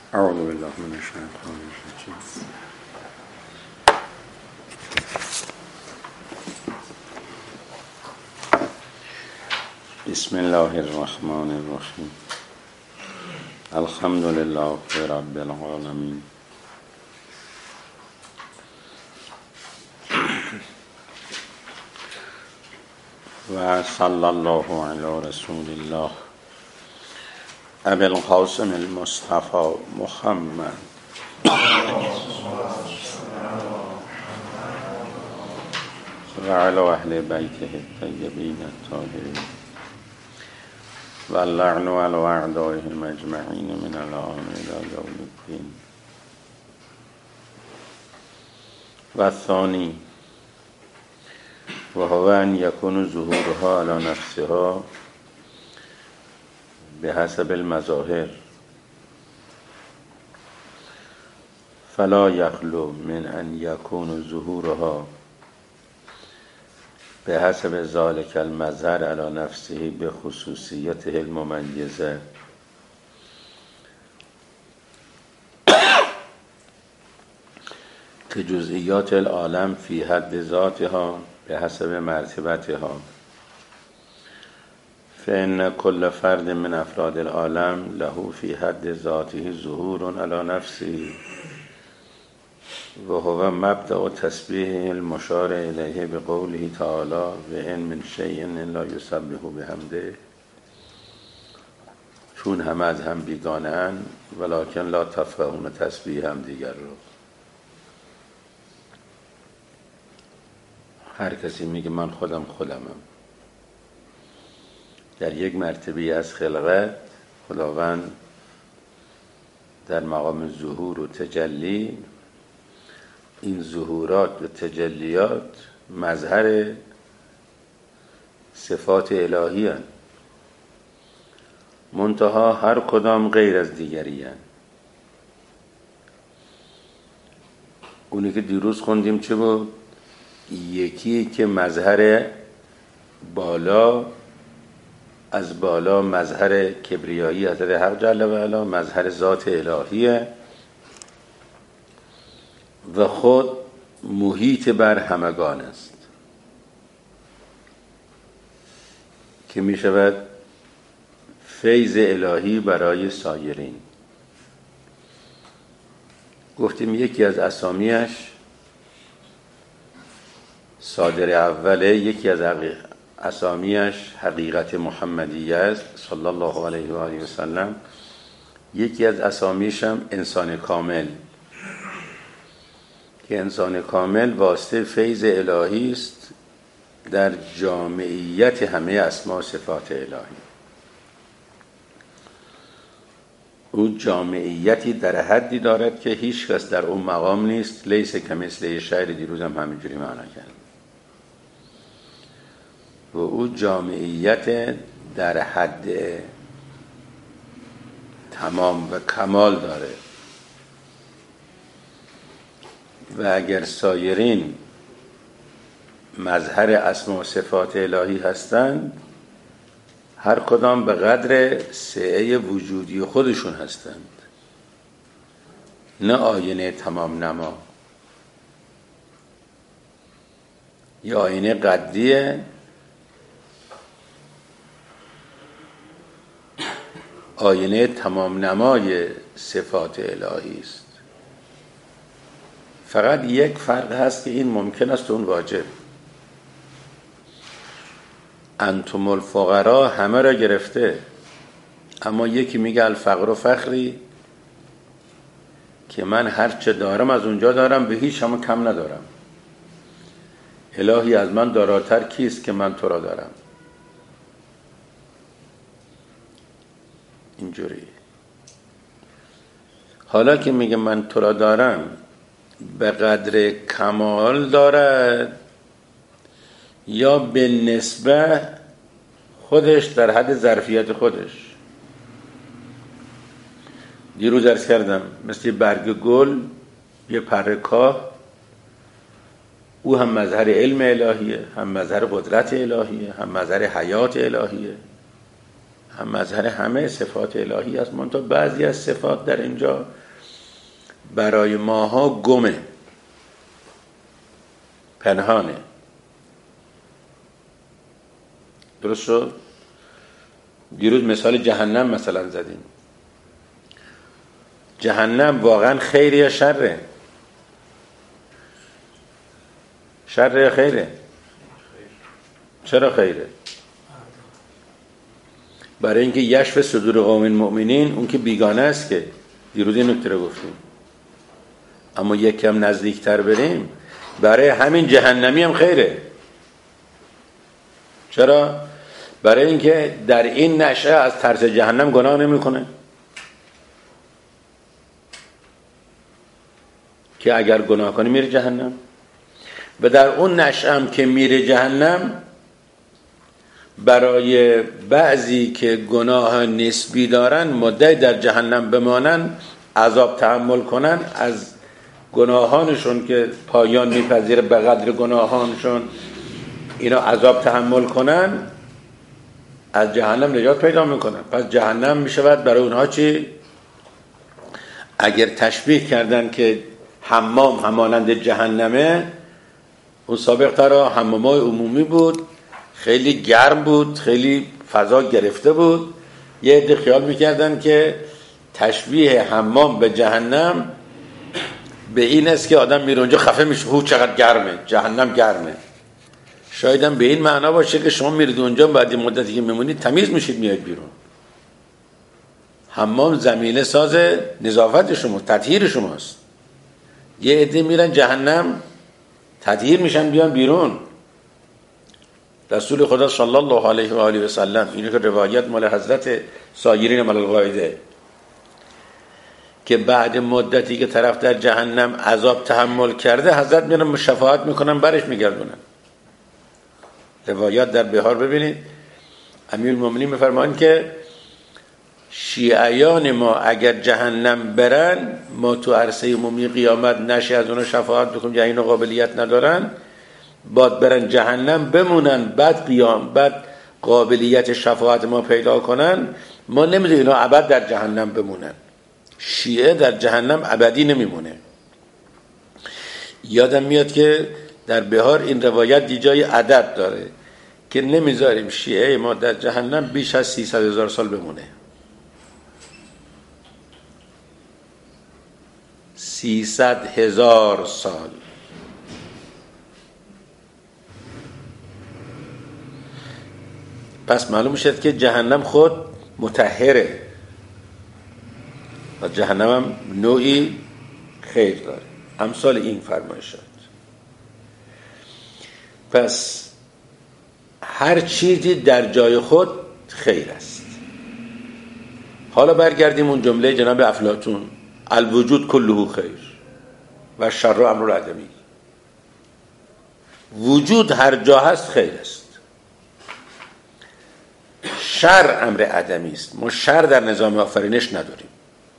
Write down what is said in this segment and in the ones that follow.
اعوذ بالله من الشیطان الرجیم. بسم الله الرحمن الرحیم. الحمد لله رب العالمین و صلی الله علی رسول الله ابی القاسم المصطفى محمد و علی اهل بیته الطیبین الطاهرین و اللعن علی اعدائهم اجمعین من الآن الی یوم الدین. و الثانی و هو ان یکون ظهورها علی نفسها بحسب المظاهر فلا یخلو من ان یکون ظهورها بحسب ذلك المظهر على نفسه بخصوصیته المميزه که جزئیات العالم فی حد ذاتها بحسب مرتبتها، فإن كل فرد من افراد العالم له في حد ذاته ظهور على نفسه و هو مبدأ تسبیحه المشار الیه بقوله تعالی و ان من شیء الا یسبح بحمده. چون همه از هم بیگانه اند ولکن لا تفقهون تسبیح هم دیگر رو. هر کسی میگه من خودمم، در یک مرتبه از خلقت خداوند در مقام ظهور و تجلی، این ظهورات و تجلیات مظهر صفات الهی هستند، منتها هر کدام غیر از دیگری هستند. اونی که دیروز خوندیم چه بود؟ یکی که مظهر بالا، از بالا مظهر کبریایی حضرت حق جل و علا، مظهر ذات الهیه و خود محیط بر همگان است که می شود فیض الهی برای سایرین. گفتیم یکی از اسامیش صادر اوله، یکی از اسامیش حقیقت محمدیه است صلی الله علیه و آله و سلم، یکی از اسامیش هم انسان کامل که انسان کامل واسطه فیض الهی است در جامعیت همه اسما و صفات الهی. او جامعیتی در حدی دارد که هیچ کس در اون مقام نیست. لیس کمثله شیء، دیروز هم همینجوری معنا کرد. و او جامعیت در حد تمام و کمال داره و اگر سایرین مظهر اسما و صفات الهی هستند، هر کدام به قدر سعه وجودی خودشون هستند، نه آینه تمام نما. یا آینه قدیه، آینه تمام نمای صفات الهی است. فقط یک فرق هست که این ممکن است و اون واجب. انتم الفقراء همه را گرفته، اما یکی میگه الفقر فخری، که من هر چه دارم از اونجا دارم، به هیچ هم کم ندارم. الهی از من داراتر کیست که من تو را دارم؟ اینجوری. حالا که میگه من تو را دارم، به قدر کمال دارد یا به نسبه خودش در حد ظرفیت خودش؟ دیروز عرض کردم مثل برگ گل، یه پره کاه، او هم مظهر علم الهیه، هم مظهر قدرت الهیه، هم مظهر حیات الهیه، هم مظهر همه صفات الهی است، منتها بعضی از صفات در اینجا برای ماها گمه، پنهانه. درست شد؟ دیروز مثال جهنم مثلا زدیم. جهنم واقعا خیره یا شره؟ شره یا خیره؟ چرا خیره؟ برای اینکه یشف صدور قوم مؤمنین، اون که بیگانه است، که دیروز این نکته رو گفتیم. اما یک کم نزدیکتر بریم، برای همین جهنمی هم خیره. چرا؟ برای اینکه در این نشأه از ترس جهنم گناه نمیکنه، که اگر گناه کنه میره جهنم. و در اون نشأه هم که میره جهنم، برای بعضی که گناه نسبی دارن مدعی در جهنم بمانن، عذاب تحمل کنن، از گناهانشون که پایان میپذیره به قدر گناهانشون اینا عذاب تحمل کنن، از جهنم نجات پیدا میکنن. پس جهنم میشود برای اونها چی؟ اگر تشبیه کردن که حمام همانند جهنمه، اون سابق ترا حمامای عمومی بود، خیلی گرم بود، خیلی فضا گرفته بود. یه عده خیال میکردن که تشبیه حمام به جهنم به این است که آدم میره اونجا خفه میشه، هو چقدر گرمه، جهنم گرمه. شاید هم به این معنا باشه که شما میرید اونجا، بعد این مدتی که میمونید تمیز میشید، میاد بیرون. حمام زمینه ساز نظافت شما، تطهیر شماست. یه عده میرن جهنم تطهیر میشن بیان بیرون. رسول خدا صلی الله علیه و آله و سلم، اینو که روایت مال حضرت سایرین مال القاعده، که بعد مدتی که طرف در جهنم عذاب تحمل کرده، حضرت میرن شفاعت میکنن، برش میگردونن. روایات در بهار ببینید، امیرالمومنین میفرمایند که شیعیان ما اگر جهنم برن، ما تو عرصه عمومی قیامت نشه از اونها شفاعت بکنیم، یعنی اینا قابلیت ندارن، باید برن جهنم بمونن، بعد قابلیت شفاعت ما پیدا کنن. ما نمیدونیم اینا ابد در جهنم بمونن. شیعه در جهنم ابدی نمیمونه. یادم میاد که در بهار این روایت دیجای عدد داره که نمیذاریم شیعه ما در جهنم بیش از 300,000 سال بمونه. 300,000 سال. پس معلوم شد که جهنم خود مطهره و جهنم هم نوعی خیر داره، امثال این فرمایشات. پس هر چیزی در جای خود خیر است. حالا برگردیم اون جمله جناب افلاطون، الوجود کله خیر و شر امر العدمی. وجود هر جا هست خیر است، شر امر عدمی است. ما شر در نظام آفرینش نداریم.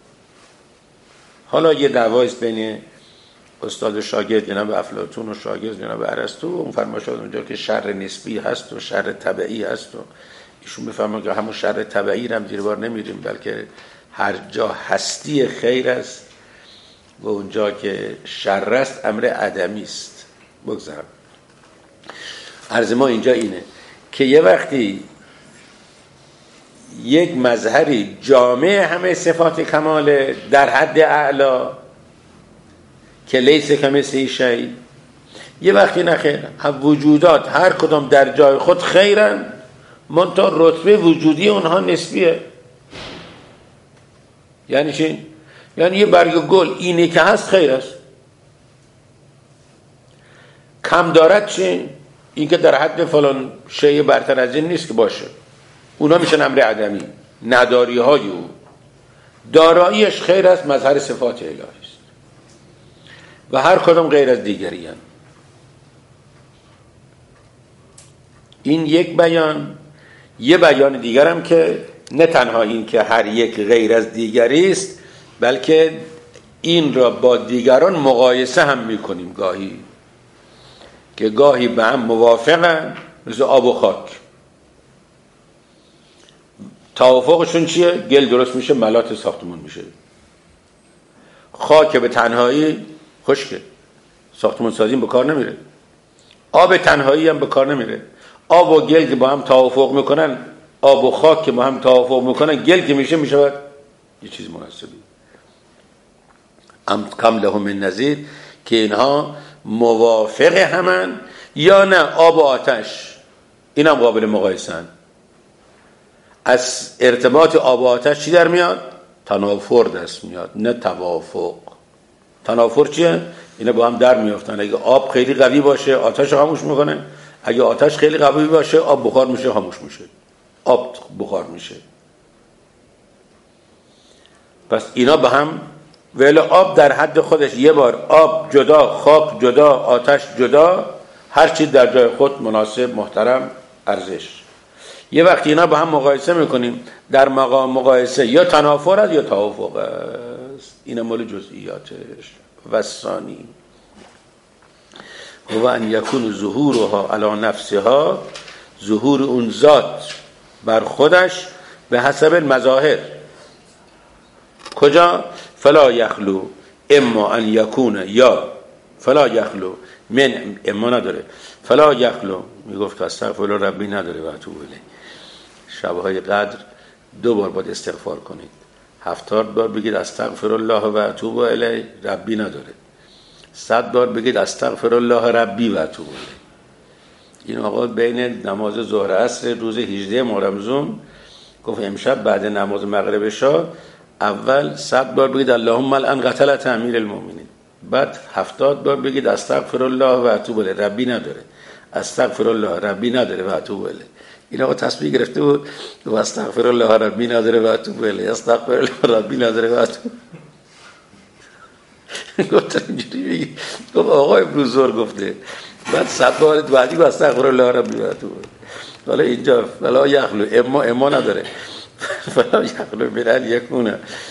حالا یه دعوایی است بین استاد و شاگرد جناب افلاطون و شاگرد جناب ارسطو. اون فرمایشات اونجا که شر نسبی هست و شر طبعی هست، و ایشون میفهمن که همون شر طبعی هم زیر بار نمیریم، بلکه هر جا هستی خیر است و اونجا که شر است امر عدمی است. بگذارم عرض ما اینجا اینه که یه وقتی یک مظهری جامع همه صفات کماله در حد اعلا که لیس کمثله شیء، یه وقتی نخیر. وجودات هر کدام در جای خود خیرن، منتها رتبه وجودی اونها نسبیه. یعنی چی؟ یعنی یه برگ گل اینی که هست خیر است، کم دارد چی؟ این که در حد فلان شیء برتر از این نیست که باشه، اونا میشن امر عدمی. نداری های او، داراییش خیر است، مظهر صفات الهی است و هر کدام غیر از دیگری هست. این یک بیان. یه بیان دیگر هم که نه تنها این که هر یک غیر از دیگری است، بلکه این را با دیگران مقایسه هم میکنیم گاهی، که گاهی به هم موافقن، مثل آب و خاک. توافقشون چیه؟ گل درست میشه، ملات ساختمون میشه. خاک به تنهایی خشکه، ساختمون سازی به کار نمیره. آب تنهایی هم به کار نمیره. آب و گل که با هم توافق میکنن، آب و خاک که با هم توافق میکنن، گل که میشه میشود یه چیز مناسبی. کم لهم من نظیر، که اینها موافق همن یا نه آب و آتش این هم قابل مقایسن. از ارتباط آب و آتش چی در میاد؟ تنافر دست میاد، نه توافق. تنافر چیه؟ اینا با هم در میافتن. اگه آب خیلی قوی باشه آتش رو خاموش میکنه، اگه آتش خیلی قوی باشه آب بخار میشه خاموش میشه، آب بخار میشه. پس اینا با هم، ولی آب در حد خودش، یه بار آب جدا، خاک جدا، آتش جدا، هر چیز در جای خود مناسب، محترم، ارزش. یه وقتی اینا با هم مقایسه میکنیم، در مقام مقایسه یا تنافر است یا توافق است. این مال جزئیاتش. و ثانی هو ان یکون ظهورها علی نفسها، ظهور اون ذات بر خودش به حسب المظاهر. کجا؟ فلا یخلو اما ان یکون، یا فلا یخلو من، اما نداره، فلا یخلو، میگفت که استغفر ربی نداره و اتوب الیه. شبهای قدر 2 بار باید استغفار کنید، 70 بار بگید استغفر الله و اتوب الیه، ربی نداره. 100 بار بگید استغفر الله ربی و اتوب الیه. این آقا بین نماز ظهر عصر روز 18 محرم گفت امشب بعد نماز مغرب شاه اول 100 بار بگید اللهم الان قتلت امیر المؤمنین، بعد 70 بار بگید استغفر الله و اتوب الیه، ربی نداره، استغفر الله ربی نداره و اتوب الیه. این آقا تسبیح گرفته بود و استغفر الله ربی نداره و اتوب الیه، استغفر الله ربی نداره و اتوب. گفت اینجوری بگی، گفت آقا امروز ظهر گفته، بعد 100 بار بعدی گفت استغفر الله ربی و اتوب الیه. حالا اینجا فلا یخلو، اما نداره، فلا یخلو من ان یکون،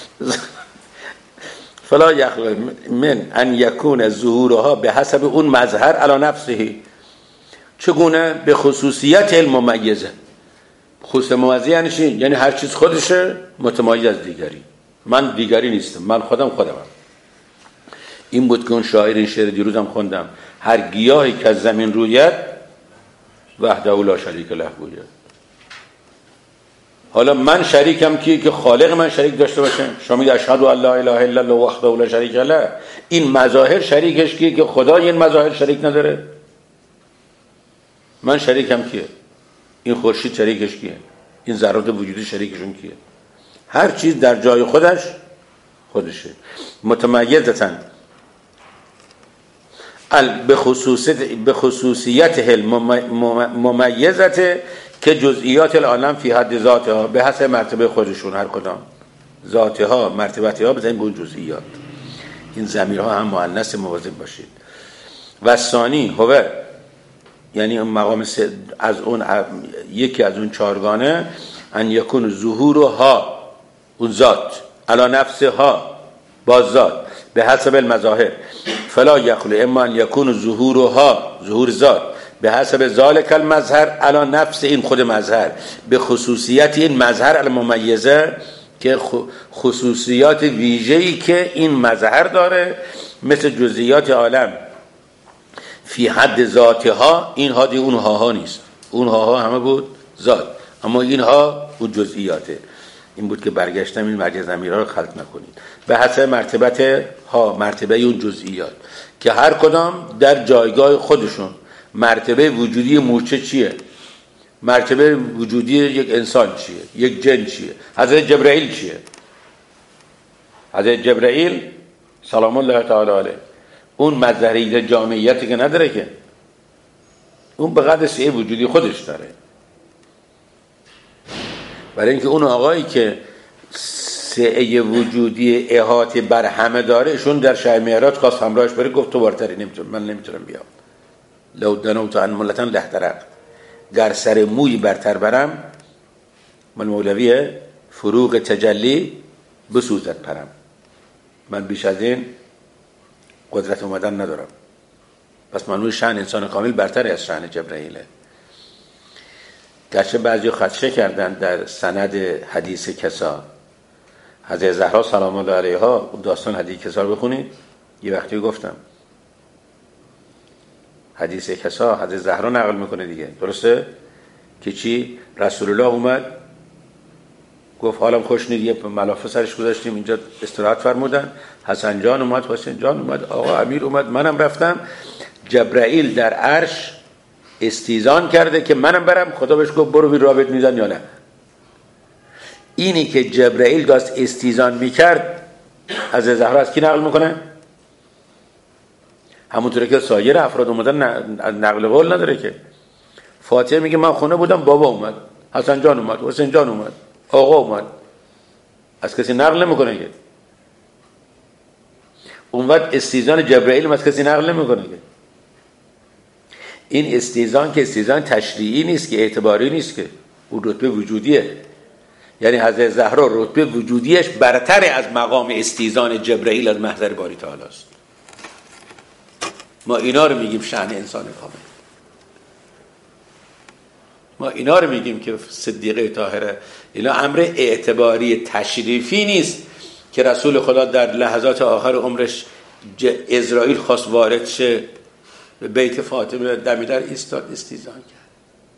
فلا یخلو من ان یکون ظهورها به حسب اون مظهر علی نفسه. چگونه؟ به خصوصیت الممیزه. خصوص ممیزه یعنی چی؟ یعنی هر چیز خودشه متمایز از دیگری. من دیگری نیستم، من خودمم. این بود که اون شاعر این شعر دیروزم خوندم، هر گیاهی که از زمین روید وحده لا شریک له گوید. حالا من شریکم که خالق من شریک داشته باشه. شما میگید اشهد ان لا اله الا الله وحده لا شریک له، این مظاهر شریکش که خدا این مظاهر شریک نداره. من شریکم کیه؟ این خورشید شریکش کیه؟ این ذرات وجودی شریکشون کیه؟ هر چیز در جای خودشه، متمایزتن به خصوصیت ممیزت که جزئیات العالم فی حد ذاتها، به حسب مرتبه خودشون، هر کدام ذاتها مرتبتها بزنید به اون جزئیات. این ضمیرها هم مؤنث، مواظب باشید. و ثانی هو، یعنی اون مقام از اون یکی از اون 4گانه، ان یکون ظهورها، اون ذات، علی نفسها، با ذات، به حسب المظاهر. فلا یخلو اما ان یکون ظهورها، ظهور ذات، به حسب ذالک المظهر علی نفس، این خود مظهر، به خصوصیت این مظهر الممیزه، که خصوصیات ویژه‌ای که این مظهر داره، مثل جزئیات عالم فی حد ذاتها. این ها دی اونها ها نیست، اونها ها همه بود ذات، اما اینها اون جزئیاته. این بود که برگشتم این مرکز ضمیرها رو خلط نکنید. به حسب مرتبت ها، مرتبه اون جزئیات که هر کدام در جایگاه خودشون. مرتبه وجودی مورچه چیه؟ مرتبه وجودی یک انسان چیه؟ یک جن چیه؟ حضرت جبرائیل چیه؟ حضرت جبرائیل سلام الله تعالی علیه اون مظهریت جامعیتی که نداره، که اون به قدر سعه وجودی خودش داره. برای اینکه اون آقایی که سعه وجودی احاطه بر همه داره، ایشون در شب معراج خواست همراهش بره، گفت تو برتری، من نمیتونم بیام. لو دنوت عن ملتن لحترق، گر سر موی برتر برم، من مولویه، فروغ تجلی بسوزد پرم. من بیش از این قدرت اومدن ندارم. پس منوی شأن انسان کامل برتر از شأن جبرائیله. گرچه بعضی خدشه کردن در سند حدیث کسا، حضرت زهرا سلام الله علیها داستان حدیث کسا رو بخونید. یه وقتی گفتم حدیث کسا حضرت زهرا نقل میکنه دیگه، درسته؟ که چی؟ رسول الله اومد گفت حالم خوش نیست، یه ملافه سرش گذاشتیم اینجا استراحت فرمودن، حسن جان اومد، حسین جان اومد، آقا امیر اومد، منم رفتم. جبرائیل در عرش استیزان کرده که منم برم، خدا بهش گفت برو ببین رابط میزن یا نه. اینی که جبرائیل داشت استیزان میکرد از زهرا از کی نقل میکنه؟ همونطوره که سایر افراد اومدن نقل قول نداره که. فاطمه میگه من خونه بودم بابا اومد، حسن جان اومد، حسین جان اومد، آقا اومد، از کسی نقل نمیکنه که. اون وقت استیزان جبرائیل از کسی نقل نمیکنه که. این استیزان که استیزان تشریعی نیست که، اعتباری نیست که، اون رتبه وجودیه. یعنی حضرت زهرا رتبه وجودیش برتر از مقام استیزان جبرائیل از محضر باری تعالی است. ما اینا رو میگیم شأن انسان کامل. ما اینا رو میگیم که صدیقه طاهره. اینا امر اعتباری تشریفی نیست که رسول خدا در لحظات آخر عمرش اسرائیل خواست وارد شه به بیت فاطمه، دمیدر ایستاد استیزان کرد.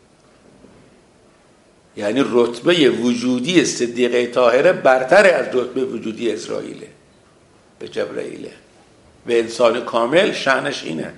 یعنی رتبه وجودی صدیقه طاهره برتر از رتبه وجودی اسرائیله به جبرائیله. به انسان کامل شأنش اینه.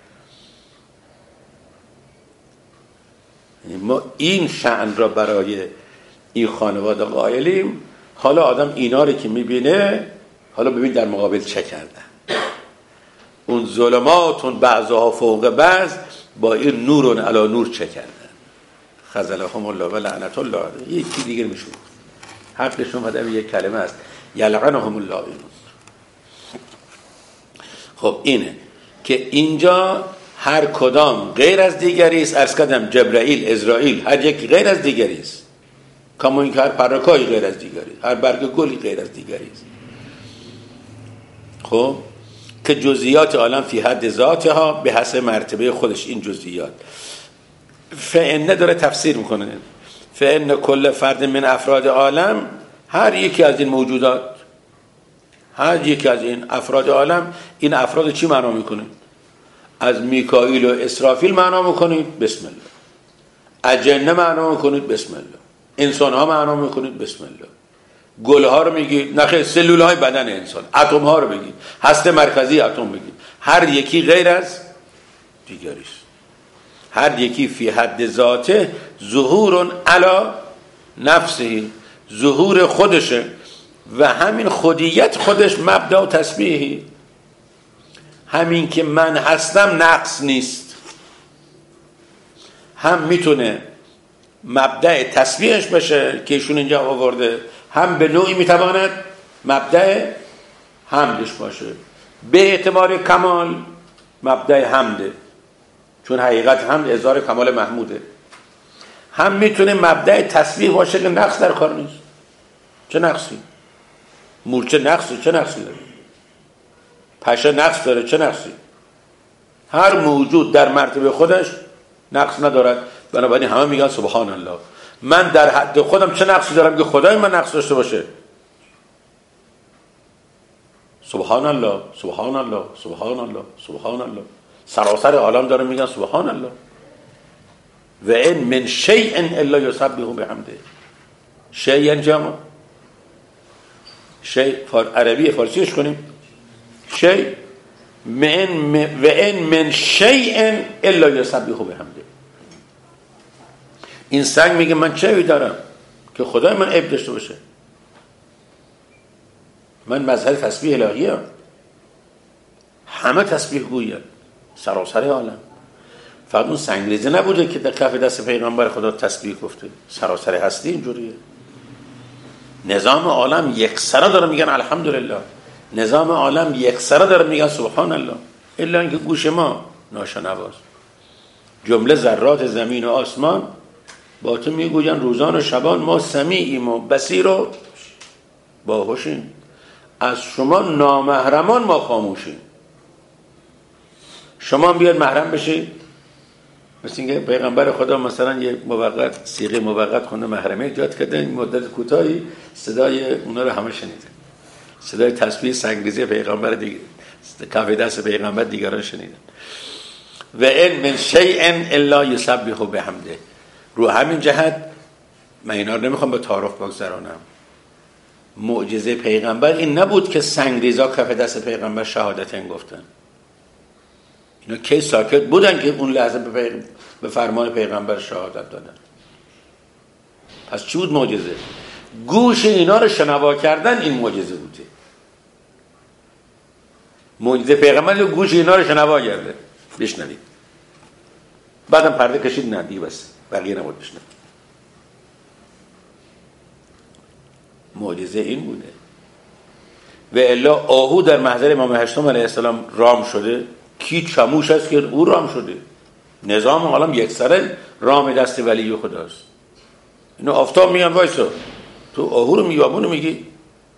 ما این شأن را برای این خانواده قائلیم. حالا آدم اینا رو که میبینه، حالا ببین در مقابل چه کردن. اون ظلماتون بعضها فوق بعض با این نورون علی نور چه کردن. خذلهم الله و لعنت الله. یکی دیگه میشون حقشون مدام یک کلمه است، یلعنهم الله. خب اینه که اینجا هر کدام غیر از دیگری است. عرض کردم جبرائیل، اسرائیل، هر یک غیر از دیگری است. کما اینکه هر پرکایی غیر از دیگری، هر برگ گلی غیر از دیگری است. خب که جزئیات عالم فی حد ذاتها به حسب مرتبه خودش. این جزئیات فإن داره تفسیر میکنه. فإن کل فرد من افراد عالم، هر یکی از این موجودات، هر یکی از این افراد عالم، این افراد چی معنا میکنه؟ از میکائیل و اسرافیل معنا میکنید بسم الله، اجنه معنا میکنید بسم الله، انسان ها معنا میکنید بسم الله، گل ها رو میگید، نخیر سلول های بدن انسان، اتم ها رو بگید، هسته مرکزی اتم بگید. هر یکی غیر از دیگریست. هر یکی فی حد ذاته ظهور علی نفسه، ظهور خودشه و همین خودیت خودش مبدا و تسبیحی. همین که من هستم نقص نیست، هم میتونه مبدأ تسبیحش بشه که ایشون اینجا آورده، هم به نوعی میتواند مبدأ حمدش باشه. به اعتبار کمال مبدأ حمده، چون حقیقت حمد اظهار کمال محموده. هم میتونه مبدأ تسبیح باشه که نقص در کار نیست. چه نقصی؟ مورچه نقصی، چه نقصی داره؟ پشه نقص داره، چه نقصی؟ هر موجود در مرتبه خودش نقص ندارد. بنابراین همه میگن سبحان الله. من در حد خودم چه نقصی دارم که خدای من نقص داشته باشه؟ سبحان الله، سبحان الله، سبحان الله، سبحان الله. سراسر عالم داره میگن سبحان الله. و این من شیء الا یسبح بحمده. شیء یعنی جمع. شیء عربی فارسیش کنیم. شیء و این من شیء الا یسبح بحمده. این سنگ میگه من چه دارم که خدای من عیب داشته باشه؟ من مظهر تسبیح الهی ام. همه تسبیح گوین سراسر عالم. فقط اون سنگریزه نبوده که در کف دست پیغمبر خدا تسبیح گفته. سراسر هستی اینجوریه. نظام عالم یک سره داره میگن الحمدلله. نظام عالم یک سره داره میگن سبحان الله. الا اینکه گوش ما ناشنواست. جمله ذرات زمین و آسمان با تو میگوین روزان و شبان ما سمیعیم و بصیر و باهوشیم. از شما نامحرمان ما خاموشیم. شما بیاد محرم بشید؟ مثل اینکه پیغمبر خدا مثلا یه موقت صیغه موقت خونده محرمه ایجاد کرده، این مدت کوتاهی صدای اونا رو همه شنیدن، صدای تسبیح سنگریزی پیغمبر دیگه کف دست پیغمبر دیگران شنیدن. و ان من شیء الا یسبح بحمده. رو همین جهت من اینا رو نمیخوام به تعارف بگذرانم. معجزه پیغمبر این نبود که سنگریزا کف دست پیغمبر شهادتین گفتن. اینا کی ساکت بودن که اون لحظه به فرمان پیغمبر شهادت دادن. پس چی بود معجزه؟ گوش اینا رو شنوا کردن، این معجزه بوده. معجزه پیغمبر گوش اینا رو شنوا کرده، بشنوید. بعدم پرده کشید، نه دیگه بس، بقیه نبود بشنوید. معجزه این بوده. و الا آهو در محضر امام هشتم علیه السلام رام شده، کی چموش است که او رام شده؟ نظام عالم یکسره رام دست ولی خداست. اینو آفتاب میگن وایسا، تو آهو رو میگی، آبونو میگی.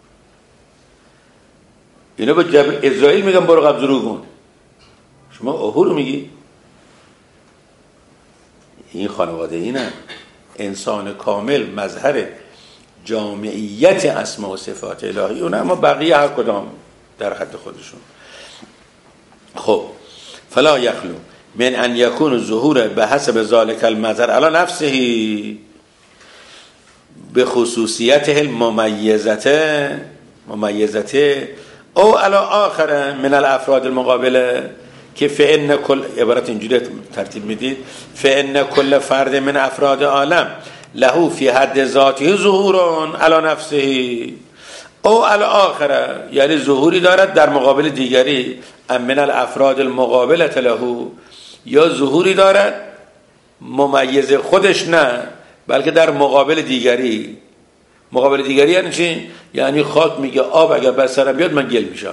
اینو به اسرائیل میگن برو قبض رو کن، شما آهو رو میگی. این خانواده اینه انسان کامل، مظهر جامعیت اسماء و صفات الهی اونه، اما بقیه هر کدام در حد خودشون. خب فلا یخلو من ان یکون ظهور به حسب ذالک المظهر علی نفسه به خصوصیته المميزته او علی آخر من الافراد المقابله، که فإن کل، عبارت اینجوری ترتیب میدید، فإن کل فرد من افراد عالم له فی حد ذاته ظهور علی نفسه او علی آخره، یعنی ظهوری دارد در مقابل دیگری، من الافراد المقابله له، یا ظهوری دارد ممیز خودش نه بلکه در مقابل دیگری. مقابل دیگری یعنی چی؟ یعنی خاک میگه آب اگر بر سرم بیاد من گل میشم،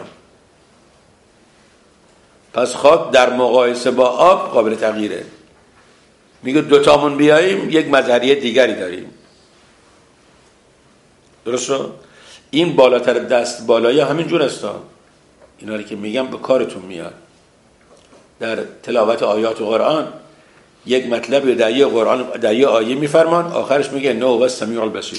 پس خاک در مقایسه با آب قابل تغییره. میگه دوتامون بیاییم یک مظهریه دیگری داریم. درست شد؟ این بالاتر دست بالایی همین جور است. اینا رو که میگم به کارتون میاد. در تلاوت آیات قرآن یک مطلب در یه قرآن در یه آیه میفرمان، آخرش میگه انه هو السمیع البصیر.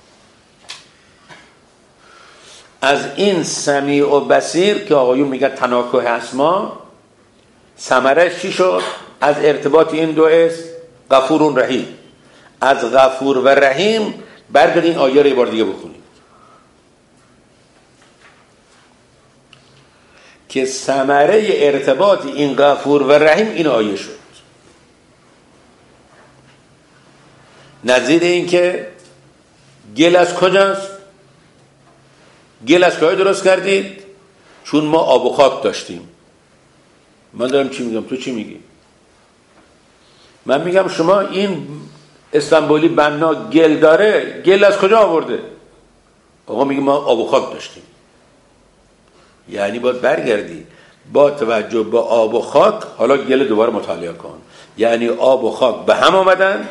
از این سمیع و بصیر که آقایون میگن تناکح اسما، ثمرش چی شد؟ از ارتباط این دو اسم غفور و رحیم. از غفور و رحیم برگردین آیه رو یه بار دیگه بخونید که ثمره ارتباط این غفور و رحیم این آیه شد. نظیر این که گل از کجاست؟ گل از کجا درست کردید؟ چون ما آب و خاک داشتیم. من دارم چی میگم، تو چی میگی؟ من میگم شما این استانبولی بنا گل داره، گل از کجا آورده؟ آقا میگه ما آب و خاک داشتیم. یعنی باید برگردی با توجه به آب و خاک حالا گل دوباره مطالعه کن. یعنی آب و خاک به هم آمدن،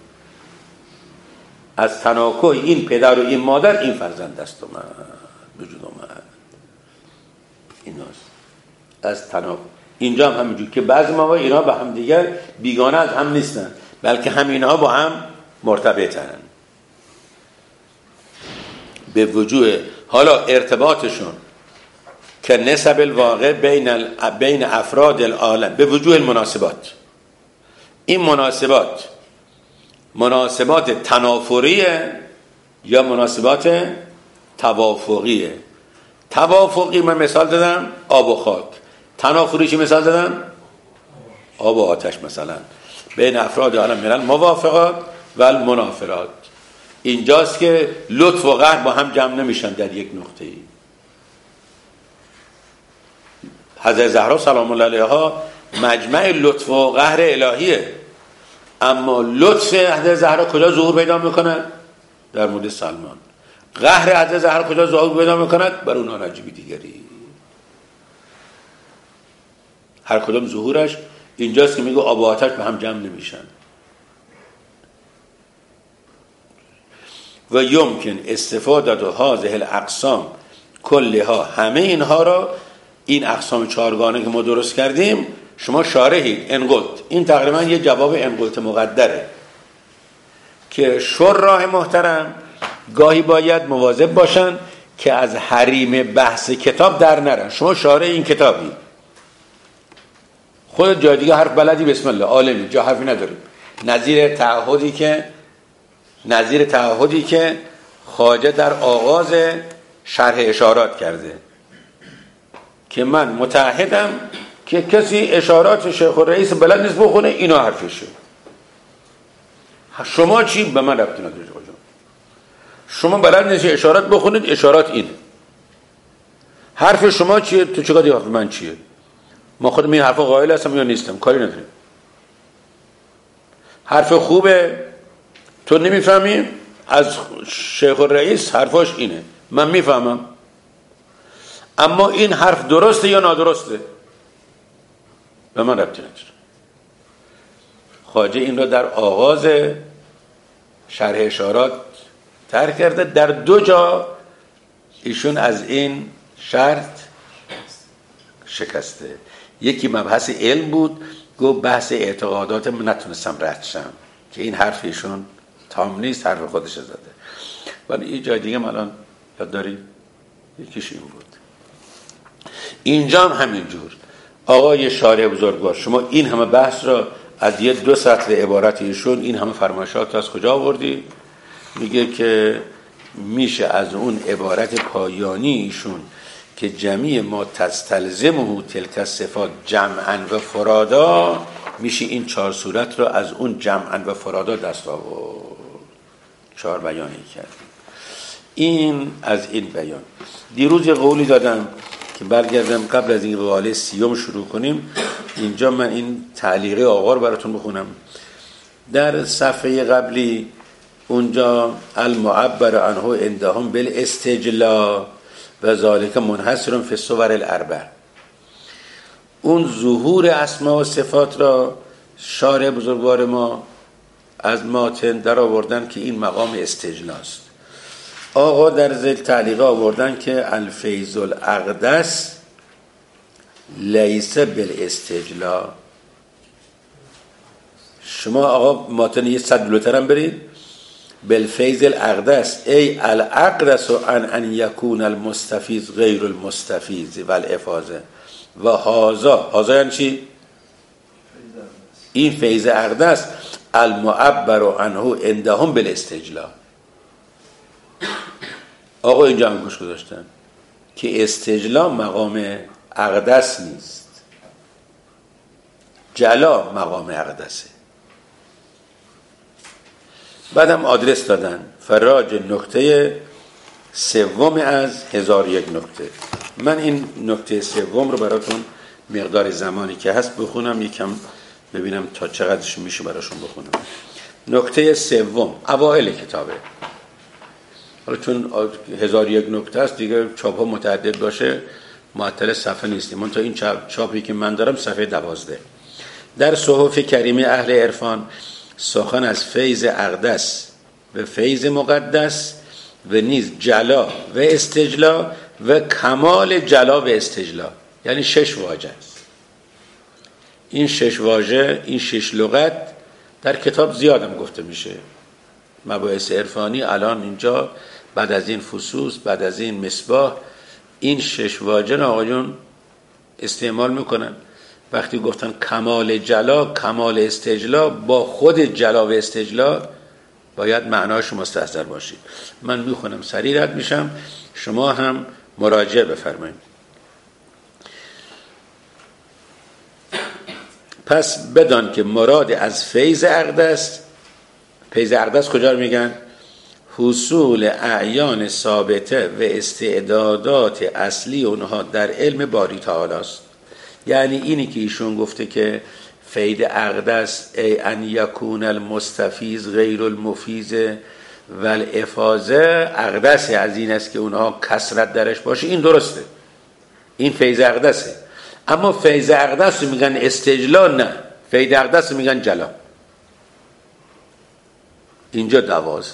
از تناکح این پدر و این مادر این فرزند است اومد وجود اومد. ایناست از تناکح. اینجا هم همینجور که بعضی موقع اینا به هم دیگر بیگانه از هم نیستن، بلکه همینها با هم مرتبطن به وجوه حالا ارتباطشون که نسب الواقع بین افراد العالم به وجوه المناسبات. این مناسبات تنافریه یا مناسبات توافقیه. توافقی من مثال دادم آب و خاک، تنافری چی مثال دادم؟ آب و آتش. مثلا بین افراد عالم من الموافقات و المنافرات. اینجاست که لطف و قهر با هم جمع نمیشن در یک نقطه‌ای. حضرت زهرا سلام الله علیها مجمع لطف و قهر الهیه، اما لطف حضرت زهرا کجا ظهور پیدا میکنه؟ در مورد سلمان. قهر حضرت زهرا کجا ظهور پیدا میکنه؟ بر اون ناجیبی دیگری. هر کدام ظهورش اینجاست که میگه آب و آتش به هم جمع نمیشن. و یمکن استفاده هذه الاقسام کلها، همه اینها را، این اقسام چهارگانه که ما درست کردیم شما شارحید انقلت، این تقریبا یه جواب انقلت مقدره که شراح محترم گاهی باید مواظب باشن که از حریم بحث کتاب در نرن. شما شارح این کتابی، خود جای دیگه حرف بلدی، بسم الله عالمی، جا حرفی نداریم. نظیر تعهدی که خواجه در آغاز شرح اشارات کرده که من متعهدم که کسی اشارات شیخ الرئیس بلد نیست بخونه، اینا حرفشه. شما چی؟ به من ربطی نداره. شما بلد نیست اشارات بخونید، اشارات اینه. حرف شما چیه؟ تو چقدر حرف من چیه؟ ما خودم این حرفا قائل هستم یا نیستم، کاری نداریم. حرف خوبه، تو نمیفهمی، از شیخ الرئیس حرفاش اینه، من میفهمم، اما این حرف درسته یا نادرسته به من ربطی نداره. خواجه این را در آغاز شرح اشارات ترک کرده. در 2 جا ایشون از این شرط شکسته. یکی مبحث علم بود، گفت بحث اعتقادات من نتونستم رد شم، که این حرف ایشون تام نیست، حرف خودش زده. ولی این جای دیگه الان یاد داری، یکیش این بود. اینجا هم همینجور. آقای شارح بزرگوار، شما این همه بحث را از یه 2 سطر عبارت ایشون، این همه فرمایشات از کجا آوردی؟ میگه که میشه از اون عبارت پایانی ایشون که جمیع ما تستلزمه تلک الصفات جمعا و فرادا، میشه این 4 صورت را از اون جمعا و فرادا دست آورد. 4 بیانی کرد. این از این بیان. دیروز یه قولی دادم که برگردم قبل از این قاله 30 شروع کنیم. اینجا من این تعلیقه آقا رو براتون بخونم. در صفحه قبلی اونجا المعبر عنه عندهم بالاستجلاء و ذالک منحصر فی الصور الاربع، اون ظهور اسما و صفات را شارح بزرگوار ما از ماتن در آوردن که این مقام استجلاست. آقا در ذیل تعلیقه آوردن که الفیض الاقدس لیس بالاستجلاء. شما آقا ماتن یه 100 جلوتر هم برید. بالفیض الاقدس ای الاقدس ان یکون المستفیض غیر المستفیض و الافاظه و هازا یعنی چی؟ این فیض اقدس المعبر عنه عندهم بالاستجلاء. آقا اینجا هم گوش گذاشتن که استجلاء مقام اقدس نیست، جلا مقام اقدسه. بعدم آدرس دادن فراج نکته 3 از 1001 نکته. من این نکته 3 رو براتون مقدار زمانی که هست بخونم، یکم ببینم تا چقدرش میشه براشون بخونم. نکته 3 اوائل کتابه. حالا چون 1001 نکته است دیگه، چاپ ها متعدد باشه معطل صفحه نیستیم. من تا این چاپی که من دارم صفحه 12. در صحف کریمه اهل عرفان سخن از فیض اقدس و فیض مقدس و نیز جلا و استجلا و کمال جلا و استجلا، یعنی 6 واژه است. این 6 واژه، این 6 لغت در کتاب زیادم گفته میشه. مباحث عرفانی الان اینجا بعد از این فصوص، بعد از این مصباح، این 6 واژه آقایون استعمال میکنن. وقتی گفتن کمال جلا، کمال استجلا، با خود جلا و استجلا باید معناش مستحضر باشید. من میخونم، سریع رد میشم، شما هم مراجعه بفرمایید. پس بدان که مراد از فیض اقدس، فیض اقدس کجا رو میگن؟ حصول اعیان ثابته و استعدادات اصلی اونها در علم باری تعالی است. یعنی اینی که ایشون گفته که فیض اقدس ای ان یکون المستفیض غیر المفیض و الافاظه، اقدس از این است که اونها کثرت درش باشه، این درسته، این فیض اقدسه. اما فیض اقدس رو میگن استجلا، نه، فیض اقدس رو میگن جلا. اینجا دواست.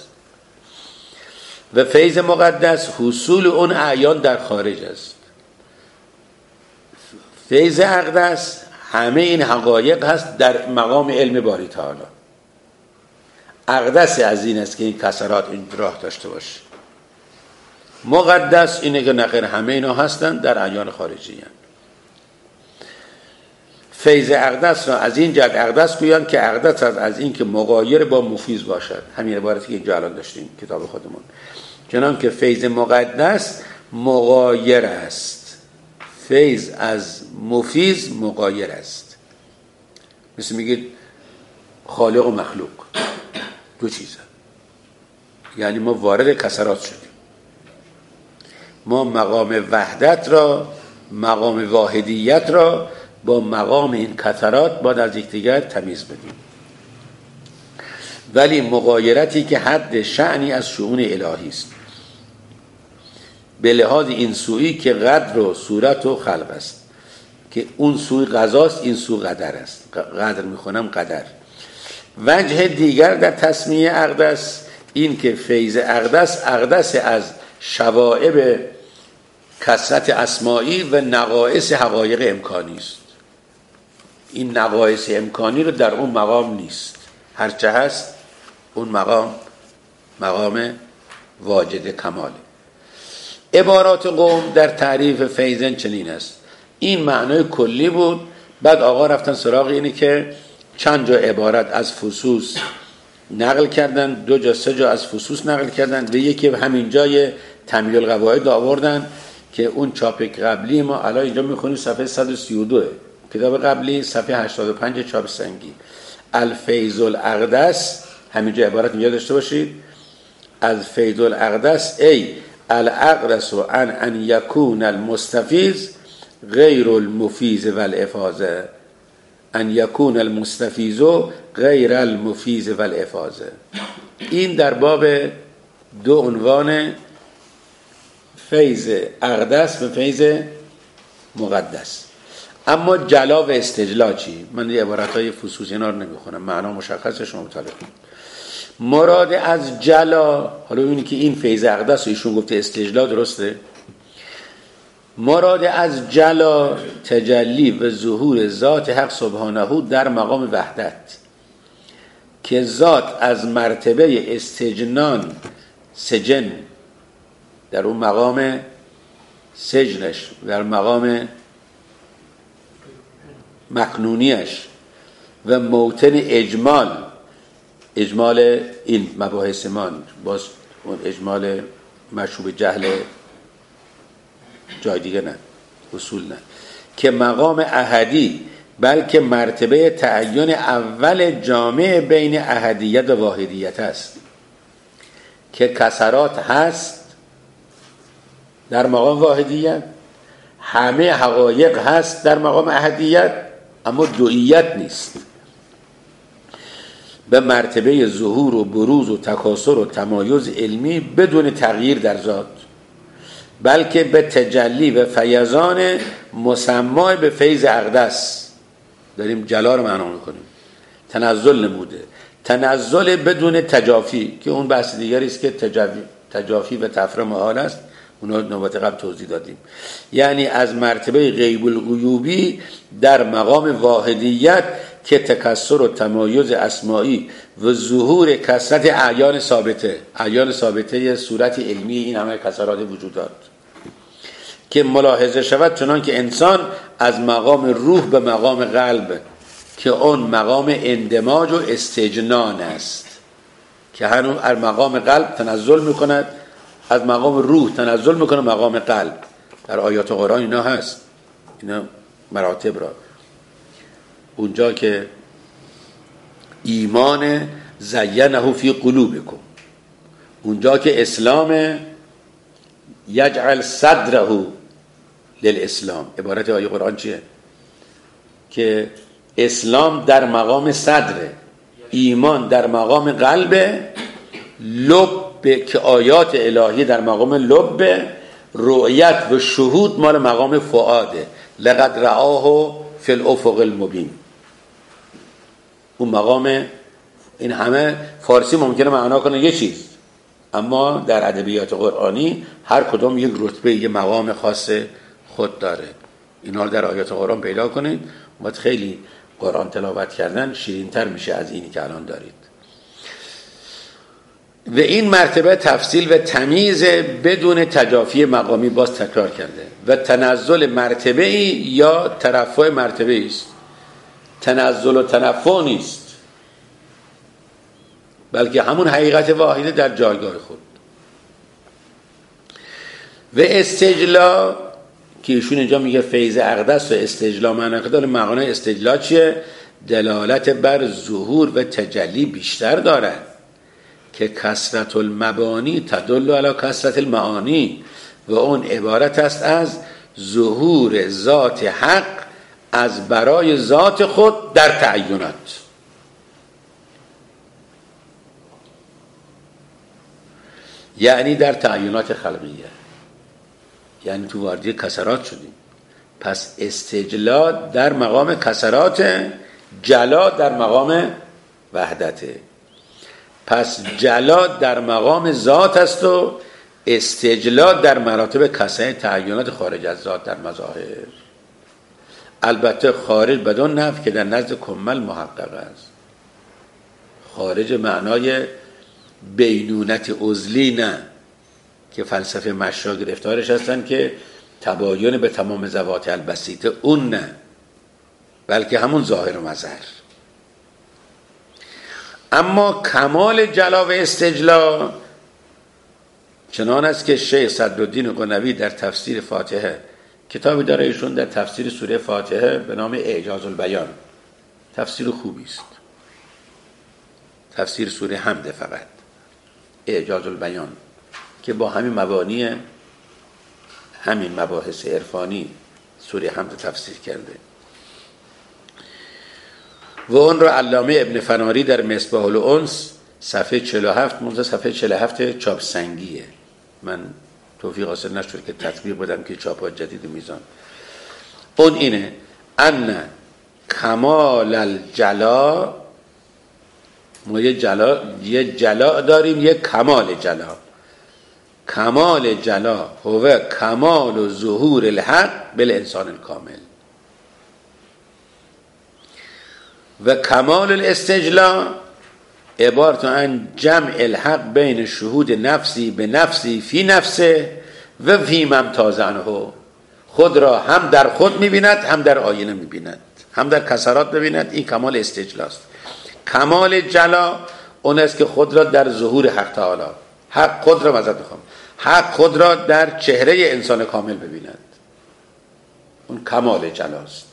و فیض مقدس حصول اون اعیان در خارج است. فیض اقدس همه این حقایق هست در مقام علم باری تعالی. اقدس از این است که این کسرات این راه داشته باشه. مقدس اینه که نخیر همه اینا هستن در اعیان خارجی هستن. فیض اقدس را از این جهت اقدس گویند که اقدس از این که مغایر با مفیض باشد. همین عبارتی که اینجا الان داشتیم کتاب خودمون، چنان که فیض مقدس مغایر است، فیض از مفیض مغایر است. مثل میگید خالق و مخلوق دو چیزه، یعنی ما وارد کسرات شدیم. ما مقام وحدت را، مقام واحدیت را با مقام این کسرات باید از یکدیگر تمیز بدیم. ولی مغایرتی که حد شأنی از شؤون الهی است، به لحاظ این سویی که قدر و صورت و خلق است، که اون سوی قضاست این سو قدر است. قدر میخونم قدر. وجه دیگر در تسمیه اقدس این که فیض اقدس از شوائب کثرت اسماعی و نقائص حقایق امکانی است. این نقائص امکانی رو در اون مقام نیست. هرچه هست اون مقام واجد کماله. عبارات قوم در تعریف فیض چنین است. این معنای کلی بود. بعد آقا رفتن سراغ اینه که چند جا عبارت از فصوص نقل کردن، 2 جا 3 جا از فصوص نقل کردن و یکی همین جای تمیل القواعد آوردن که اون چاپ قبلی ما الان اینجا میخونیم صفحه 132 کتاب قبلی، صفحه 85 چاپ سنگی. الفیض الاقدس، همینجا عبارت اینجا داشته باشید. الفیض الاقدس ای الاقدس ان یکون المستفیض غیر المفیض والافاضه، ان یکون المستفیض غیر المفیض والافاضه. این در باب 2 عنوان فیض اقدس و فیض مقدس. اما جلا و استجلا چی؟ من این عبارتهای فصوص اینا رو نمیخونم، معنا مشخصه، شما مطالعه کنید. مراد از جلا، حالا ببینید که این فیض اقدس و ایشون گفته استجلا، درسته؟ مراد از جلا تجلی و ظهور ذات حق سبحانه در مقام وحدت، که ذات از مرتبه استجنان سجن، در اون مقام سجنش، در مقام مکنونیش و موطن اجمال این مباحث من، باز اون اجمال مشروب جهل جای دیگه نه، اصول نه، که مقام احدی بلکه مرتبه تعین اول جامع بین احدیت و واحدیت است، که کسرات هست در مقام واحدیت، همه حقایق هست در مقام احدیت، اما دوئیت نیست. به مرتبه ظهور و بروز و تکاثر و تمایز علمی بدون تغییر در ذات، بلکه به تجلی و فیضان مسمای به فیض اقدس. داریم جلا رو معنا میکنیم. تنزل نموده، تنزل بدون تجافی، که اون بحث دیگری است که تجافی و تفره محال است، اونا نوبت قبل توضیح دادیم. یعنی از مرتبه غیب الغیوبی در مقام واحدیت که تکثر و تمایز اسماعی و ظهور کثرت اعیان ثابته صورت علمی این همه کسرات وجودات، که ملاحظه شود چنان که انسان از مقام روح به مقام قلب، که اون مقام اندماج و استجنان است، که هنوز از مقام قلب تنزل میکند، از مقام روح تنزل میکنه مقام قلب. در آیات قرآن اینا هست، اینا مراتب را. اونجا که ایمان زینه فی قلوبکم، اونجا که اسلام یجعل صدره للاسلام، عبارت آیه قرآن چیه؟ که اسلام در مقام صدره، ایمان در مقام قلبه، لب که آیات الهی در مقام لب، رؤیت و شهود مال مقام فؤاده، لقد رآه فی الافق المبین. اون مقام، این همه فارسی ممکنه معنا کنه یه چیز، اما در ادبیات قرآنی هر کدام یک رتبه، یک مقام خاص خود داره. اینا رو در آیات قرآن پیدا کنید. وقت خیلی قرآن تلاوت کردن شیرین‌تر میشه از اینی که الان دارید. و این مرتبه تفصیل و تمیز بدون تجافی مقامی باز تکرار کرده و تنزل مرتبه ای یا ترفع مرتبه است. تنزل و تنفع نیست، بلکه همون حقیقت واحده در جایگاه خود. و استجلا که ایشون اینجا میگه فیض اقدس و استجلا معنای استجلا چیه؟ دلالت بر ظهور و تجلی بیشتر دارد که کثرت المبانی تدل علی کثرت المعانی و اون عبارت است از ظهور ذات حق از برای ذات خود در تعینات. یعنی در تعینات خلقیه، یعنی تو واردی کسرات شدیم. پس استجلا در مقام کسرات، جلا در مقام وحدته. پس جلا در مقام ذات است و استجلا در مراتب کسره تعینات خارج از ذات در مظاهر. البته خارج بدون نفی که در نزد کمل محقق است. خارج معنای بینونت عزلی نه که فلسفه مشرا گرفتارش هستن که تباین به تمام ذوات البسیطه، اون نه، بلکه همون ظاهر و مظهر. اما کمال جلا و استجلا چنان است که شیخ صدرالدین قنوی در تفسیر فاتحه، کتابی داره ایشون در تفسیر سوره فاتحه به نام اعجاز البیان، تفسیر خوبی است، تفسیر سوره حمد، فقط اعجاز البیان که با همین مبانی همین مباحث عرفانی سوره حمد تفسیر کرده و اون رو علامه ابن فناری در مصباح الانس صفحه 47 منذ صفحه 47 چاپ سنگیه. من توفیق حاصل نشد که تطبیق بدم که چاپات جدید میزان. اون اینه ان کمال الجلا، ما یه جلا داریم، یه کمال جلا. کمال جلا هو کمال و ظهور الحق بالانسان الکامل و کمال الاستجلا عبارت عن جمع الحق بین شهود نفسی به نفسی فی نفسه و فی ممتاز عنه. خود را هم در خود میبیند، هم در آینه میبیند، هم در کسرات ببیند. این کمال استجلاست. کمال جلا اون است که خود را در ظهور حق تعالی، حق خود را مزد میخوام، حق خود را در چهره انسان کامل ببیند. اون کمال جلاست.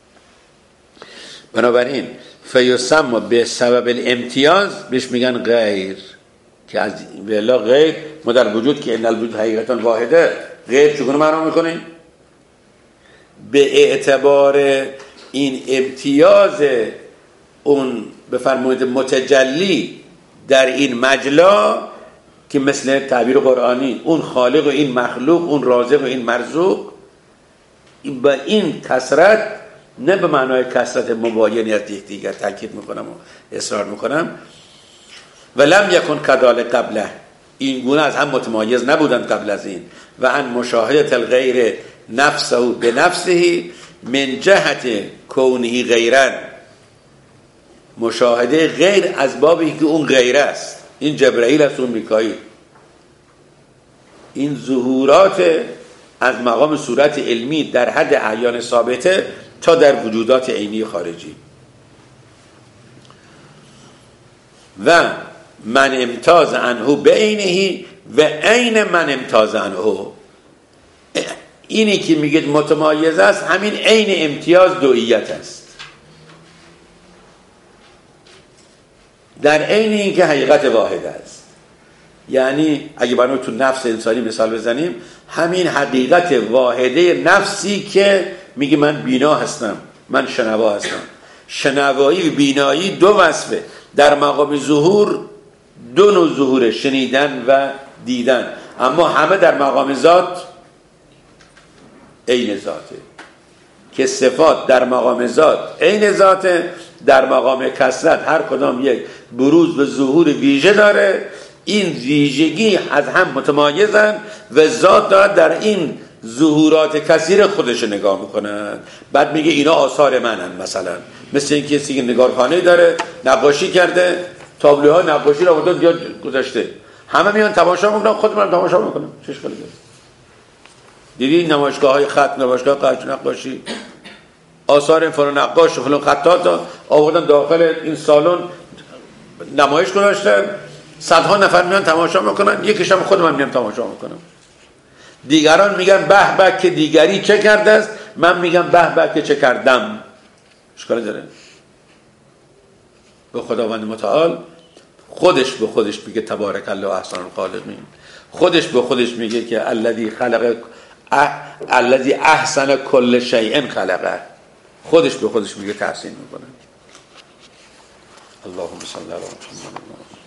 بنابراین فیسمى به سبب الامتیاز بهش میگن غیر، که از ولا غیر ما در وجود که ان الوجود حقیقتا واحده، غیر چگونه معنا میکنیم؟ به اعتبار این امتیاز اون بفرمایید متجلی در این مجلا که مثل تعبیر قرآنی اون خالق و این مخلوق، اون رازق و این مرزوق، با این کثرت، نه به معنای کثرت مباینی از یکدیگر تاکید میکنم و اصرار میکنم، و لم یکن کذالک قبله، این گونه از هم متمایز نبودند قبل از این، و ان مشاهده الغیر نفسه به نفسه من جهت کونه غیرن، مشاهده غیر از بابی که اون غیر است، این جبرائیل است، اون میکائیل. این ظهورات از مقام صورت علمی در حد اعیان ثابته تا در وجودات عینی خارجی. و من امتاز عنه به عینه و عین من امتاز عنه، اینی که میگید متمایز است همین عین امتیاز دوئیت است، در عین این که حقیقت واحد است. یعنی اگه برای تو نفس انسانی مثال بزنیم، همین حقیقت واحده نفسی که میگه من بینا هستم، من شنوا هستم. شنوایی و بینایی دو وصفه، در مقام ظهور دو نوع ظهور، شنیدن و دیدن، اما همه در مقام ذات عین ذاته، که صفات در مقام ذات عین ذاته، در مقام کثرت هر کدام یک بروز و ظهور ویژه داره. این ویژگی از هم متمایزن و ذات دارد در این ظهورات کثیر خودش نگاه میکنن، بعد میگه اینا آثار منن. مثلا مثل این کسی که نگارخانه داره، نقاشی کرده، تابلوها نقاشی رو آورده بیاد گذاشته، همه میان تماشا میکنن، خود من تماشا میکنم، چه اشکالی داره؟ دیدی نمایشگاه‌های خط، نمایشگاه قش نقاشی، آثار فلان نقاش و فلان خطاط آوردن داخل این سالن نمایش گذاشتن، صدها نفر میان تماشا میکنن، یکیش هم خود من میام تماشا میکنم. دیگران میگن به به که دیگری چه کرده است، من میگم به به که چه کردم. اشکالی داره؟ به خداوند متعال خودش به خودش میگه تبارک الله احسن الخالقین، خودش به خودش میگه که الذی احسن کل شیء خلقه، خودش به خودش میگه تحسین میکنه. اللهم صل علی محمد.